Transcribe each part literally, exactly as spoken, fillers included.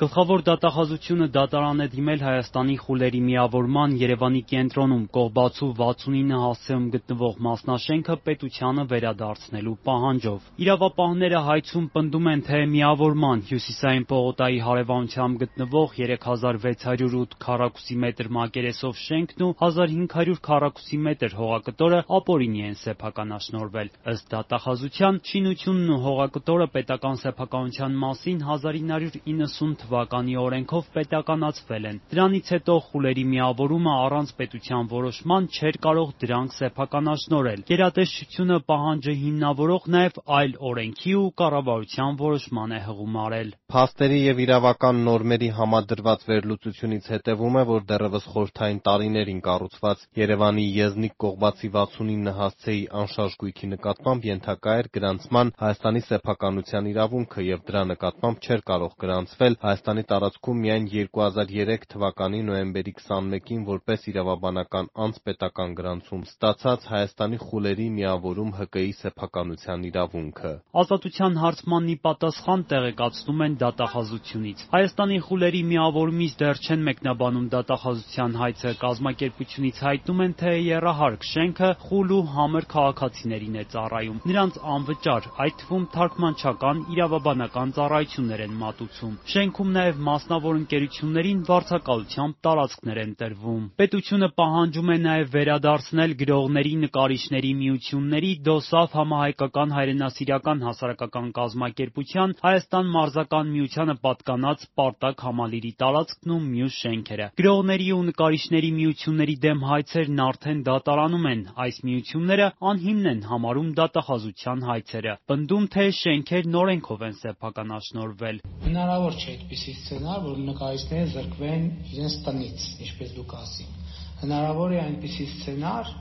Գլխավոր դատախազությունը դատարան է դիմել Հայաստանի խուլերի միավորման Երևանի կենտրոնում Կողբացու վաթսունինը հասցեում գտնվող մասնաշենքը պետությանը վերադարձնելու պահանջով։ Իրավապահները հայցում պնդում են, թե միավորման հյուսիսային պողոտայի հարևանությամբ գտնվող երեք հազար վեց հարյուր ութ քառակուսի մետր մակերեսով շենքն ու հազար հինգ հարյուր քառակուսի մետր հողակտորը ապօրինի են սեփականաշնորհվել։ Ըստ դատախազության, շինությունն ու հողակտորը պետական սեփականության մասին հազար ինը հարյուր իննսուն թվականի օրենքով պետականացվել են։ Դրանից հետո խուլերի միավորումը առանց պետության որոշման չէր կարող դրանք սեփականաշնորհել։ Գերատեսչությունը պահանջը հիմնավորող նաև այլ օրենքի ու կառավարության որոշման է հղում արել։ Փաստերի և իրավական նորմերի համադրված վերլուծությունից հետևում է, որ դեռևս խորհրդային տարիներին կառուցված Երևանի Եզնիկ Կողբացի վաթսունինը հասցեի անշարժ գույքի նկատմամբ ենթակա էր գրանցման Հայաստանի սեփականության իրավունքը և դրա նկատմամբ չէր կարող գրանցվել Հայաստանի տարածքում միայն երկու հազար երեք թվականի նոյեմբերի քսանմեկին որպես իրավաբանական անձ պետական գրանցում ստացած Հայաստանի խուլերի միավորում ՀԿ-ի սեփականության իրավունքը։ Ազատության հարցմանն ի պատասխան տեղեկացնում են դատախազությունից։ Հայաստանի խուլերի միավորումից դեռ չեն մեկնաբանում դատախազության հայցը, կազմակերպությունից հայտնում են, թե եռահարկ շենքը խուլ ու համր քաղաքացիներին է ծառայում։ Նրանց անվճար, այդ թվում թարգմանչական, իրավաբանական ծառայություններ են մատուցում։ Շենքում նաև մասնավոր ընկերություններին վարձակալությամբ տարածքներ են տրվում։ Պետությունը պահանջում է նաև վերադարձնել գրողների, նկարիչների միությունների, ԴՕՍԱՖ համահայկական հայրենասիրական հասարակական կազմակերպության, Հայաստան մարզական միությանը պատկանած Սպարտակ համալիրի տարածքն ու մյուս շենքերը։ Գրողների ու նկարիչների միությունների դեմ հայցերն արդեն դատարանում են։ Այս միությունները անհիմն են համարում դատախազության հայցերը, պնդում, թե շենքերն օրենքով են սեփականաշնորհվել։ Հնարավոր չէ այդպիսի սցենար, որ նկարիչները զրկվեն իրենց տնից, ինչպես դուք ասին։ Հնարավոր է այնպիսի սցենար,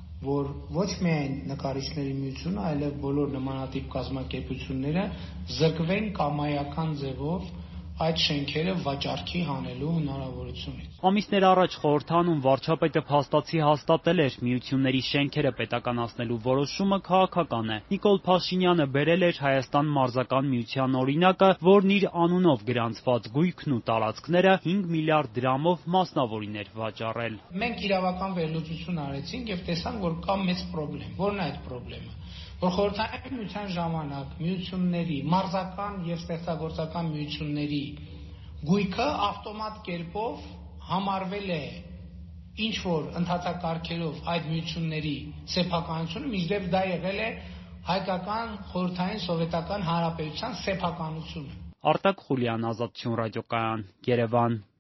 որ ոչ միայն նկարիչների միությունը, այլև բոլոր նմանատիպ կազմակերպությունները զրկվեն կամայական ձևով այդ շենքերը վաճառքի հանելու հնարավորությունից։ Ամիսներ առաջ խորհրդանում վարչապետը փաստացի հաստատել էր միությունների շենքերը պետականացնելու որոշումը քաղաքական է։ Նիկոլ Փաշինյանը բերել էր Հայաստան մարզական միության օրինակը, որն իր անունով գրանցված գույքն ու տարածքները հինգ միլիարդ դրամով մասնավորին էր վաճառել։ Մենք իրավական վերլուծություն արեցինք եւ տեսանք, որ կա մեծ խնդրեմ։ Որն է այդ խնդրեմը։ Որ խորհրդային միության ժամանակ միությունների, մարզական եւ ստեղծագործական միությունների գույքը ավտոմատ կերպով համարվել է ինչ որ ընդհանրակարգերով այդ միությունների սեփականությունը, մինչդեռ դա եղել է հայկական խորհրդային սովետական հանրապետության սեփականությունը։ Արտակ Խուլյան, Ազատություն ռադիոկայան, Երևան։